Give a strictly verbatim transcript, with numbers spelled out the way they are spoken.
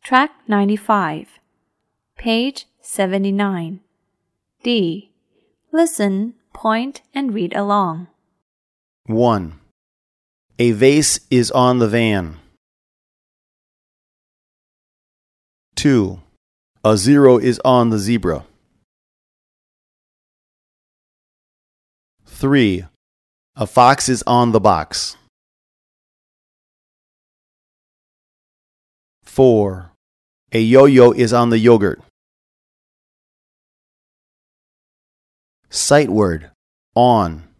Track ninety-five, page seventy-nine. D. Listen, point, and read along. one. A vase is on the van. two. A zero is on the zebra. three. A fox is on the box. four. A yo-yo is on the yogurt. Sight word, on.